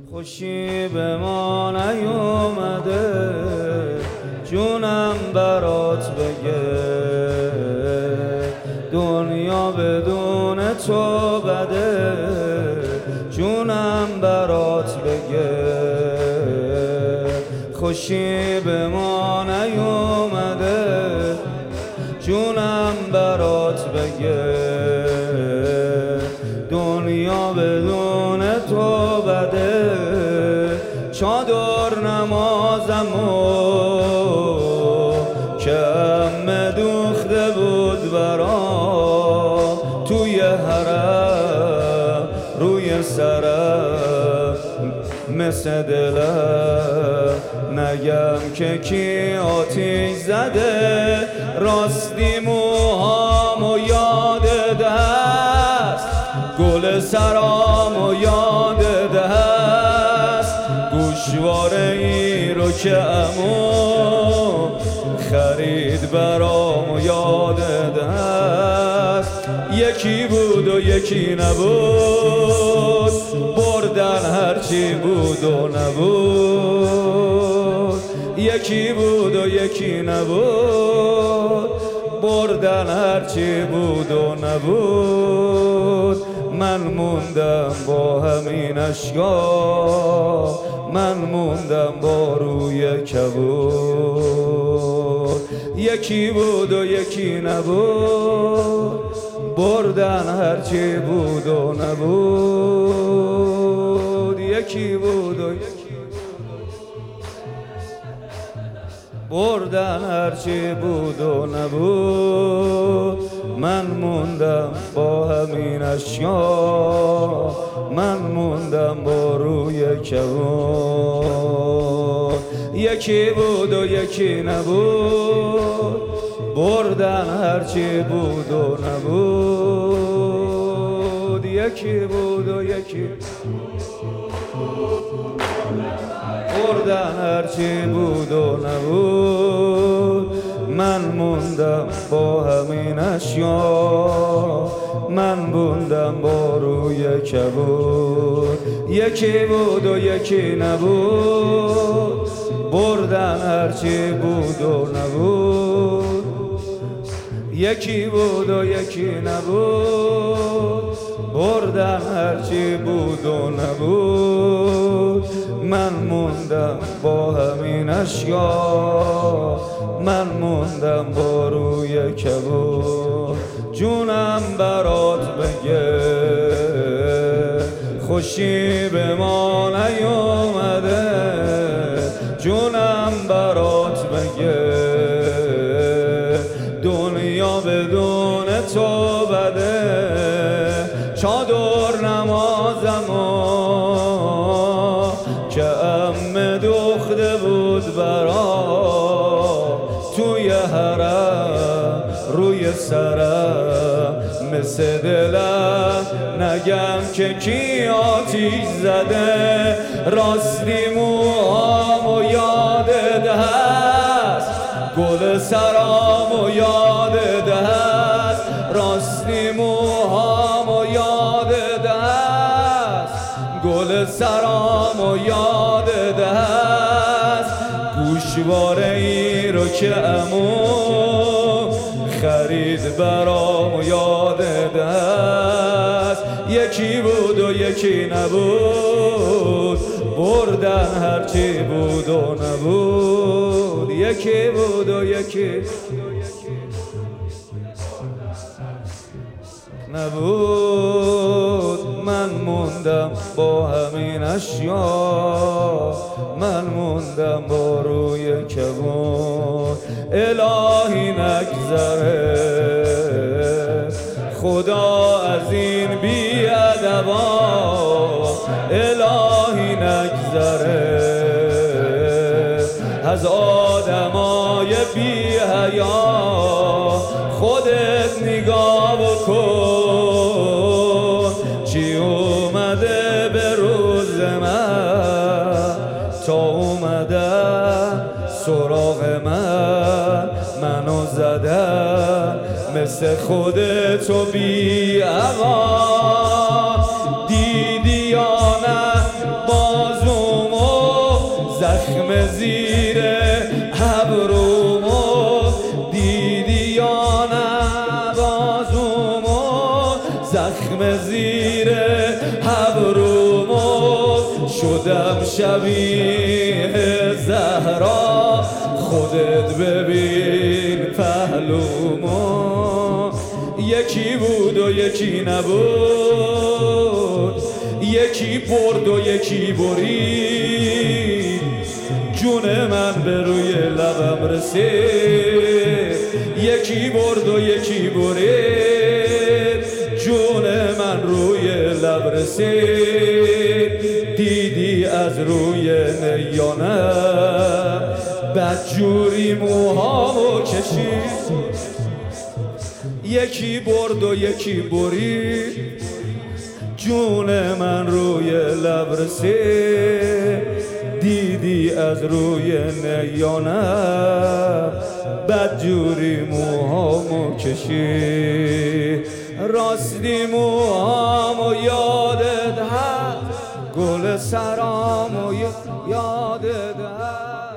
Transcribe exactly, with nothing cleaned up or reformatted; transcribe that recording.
خوشی به ما نیومده جونم برات بگه، دنیا بدون تو بده جونم برات بگه. خوشی به ما نیومده جونم برات بگه، دنیا بدون تو بده. چادر نمازمو که امه دوخته بود برام، توی حرم روی سرم مثل دلم نگم که کی آتیش زده. راستی موهامو یادت هست، گل سرامو یادت هست، گوشواره ای رو که عمو خرید برامو یادت هست. یکی بود و یکی نبود، بردن هرچی بود و نبود. یکی بود و یکی نبود، بردن هرچی بود و نبود. من موندم با همین اشکا، من موندم با روی کبود. یکی بود و یکی نبود، بردن هرچی بود و نبود. یکی بود و یکی بردن هرچی بود و نبود. من موندم با همین اشیا، من موندم با روی کبود. یکی بود و یکی نبود، بردن هرچی بود و نبود. یکی بود و یکی بردن هرچی بود و نبود. من موندم با همین اشیا، من موندم با روی کبود. یکی بود و یکی نبود، بردن هرچی بود و نبود. یکی بود و یکی نبود، بردن هرچی بود و نبود. من موندم با همین اشیا، من موندم با روی کبود. جونم برات بگه خوشی به ما نیومده، جونم برات بگه دنیا بدون تو بده. چادر نمازمو که امه دوخته بود برام، توی حرم روی سرم مثل دلم نگم که کی آتیش زده. راستی موهامو یادت هست، گل سرامو یادت هست، راستی موهامو یادت هست، گل سرامو یادت هست، گوشواره ای رو که عمو خرید برامو یادت هست. یکی بود و یکی نبود، بردن هرچی بود و نبود. یکی بود و یکی نبود. من موندم با همین اشیا، من موندم با روی کبود. الهی نگذره خدا از این بی‌ادبا، الهی نگذره از آدمای بی حیا. خودت نگاه بکن چی اومده به روز من، تا اومدن سراغ من منو زدن مثل خودتو بی عقا. دیدی یا نه باز زیر ابرومو دیدی یا نه بازومو زخم زیر ابرومو شدم شبیه زهرا خودت ببین پهلومو یکی بود و یکی نبود یکی برد و یکی برید جون من به روی لبم رسید یکی برد و یکی برید جون من روی لب رسید دیدی از روی نیانه بدجوری موهامو کشید یکی برد و یکی برید جون من روی لب رسید دیدی از روی نیانم بدجوری موهامو کشید راستی موهامو یادت هست گل سرامو یادت هست